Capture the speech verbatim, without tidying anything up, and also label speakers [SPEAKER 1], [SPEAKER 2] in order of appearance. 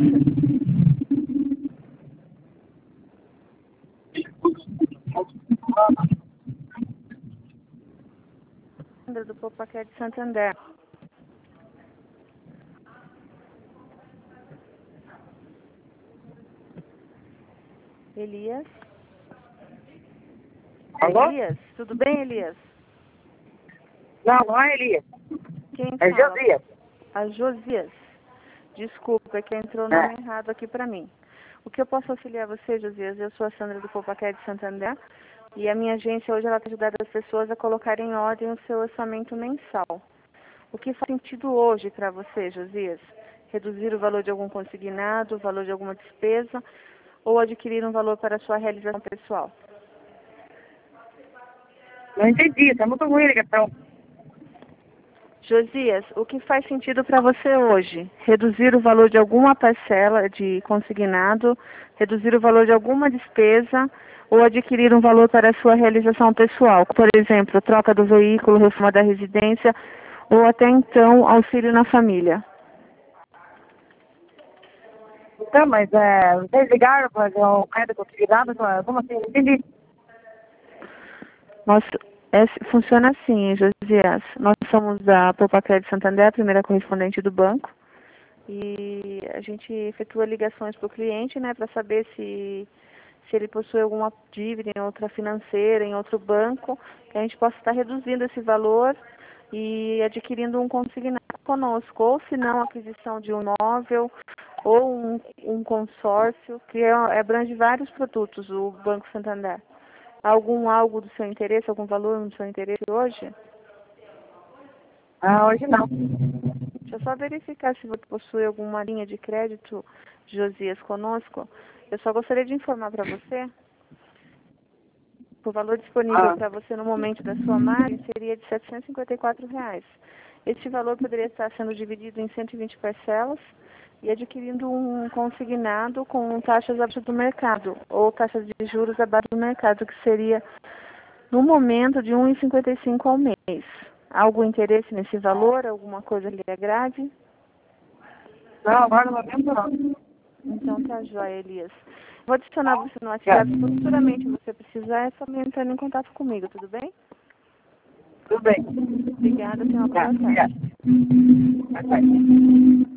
[SPEAKER 1] Do Popaquete de Santander. Elias?
[SPEAKER 2] Alô?
[SPEAKER 1] Elias? Tudo bem, Elias?
[SPEAKER 2] Não, não é Elias.
[SPEAKER 1] Quem
[SPEAKER 2] É
[SPEAKER 1] fala?
[SPEAKER 2] Josias.
[SPEAKER 1] A Josias. Desculpa, é que entrou o
[SPEAKER 2] É.
[SPEAKER 1] nome errado aqui para mim. O que eu posso auxiliar você, Josias? Eu sou a Sandra do Popaquete de Santander e a minha agência hoje ela vai ajudar as pessoas a colocarem em ordem o seu orçamento mensal. O que faz sentido hoje para você, Josias? Reduzir o valor de algum consignado, o valor de alguma despesa ou adquirir um valor para a sua realização pessoal?
[SPEAKER 2] Não entendi, está muito ruim a ligação.
[SPEAKER 1] Josias, o que faz sentido para você hoje? Reduzir o valor de alguma parcela de consignado, reduzir o valor de alguma despesa ou adquirir um valor para a sua realização pessoal? Por exemplo, troca do veículo, reforma da residência ou até então auxílio na família.
[SPEAKER 2] Então, mas é, vocês ligaram para fazer um crédito consignado? Como assim? Não entendi.
[SPEAKER 1] Nós, é, funciona assim, Josias. Nós somos da Popaquete de Santander, a primeira correspondente do banco. E a gente efetua ligações para o cliente, né, para saber se, se ele possui alguma dívida em outra financeira, em outro banco, que a gente possa estar reduzindo esse valor e adquirindo um consignado conosco, ou se não, a aquisição de um imóvel, ou um, um consórcio, que é, abrange vários produtos, o Banco Santander. Algum algo do seu interesse, algum valor do seu interesse hoje?
[SPEAKER 2] Ah, hoje não.
[SPEAKER 1] Deixa eu só verificar se você possui alguma linha de crédito, Josias, conosco. Eu só gostaria de informar para você que o valor disponível
[SPEAKER 2] Ah,
[SPEAKER 1] para você no momento da sua margem seria de setecentos e cinquenta e quatro reais. Este valor poderia estar sendo dividido em cento e vinte parcelas e adquirindo um consignado com taxas abaixo do mercado, ou taxas de juros abaixo do mercado, que seria, no momento, de um vírgula cinquenta e cinco ao mês. Algum interesse nesse valor? Alguma coisa lhe agrade?
[SPEAKER 2] não, agora não tem não.
[SPEAKER 1] Então tá joia, Elias. Vou adicionar você no
[SPEAKER 2] É,
[SPEAKER 1] WhatsApp. Se futuramente você precisar, é só me entrar em contato comigo, tudo bem?
[SPEAKER 2] tudo bem.
[SPEAKER 1] Obrigada, tenha uma
[SPEAKER 2] Tá,
[SPEAKER 1] boa
[SPEAKER 2] obrigado.
[SPEAKER 1] tarde.
[SPEAKER 2] Vai, vai.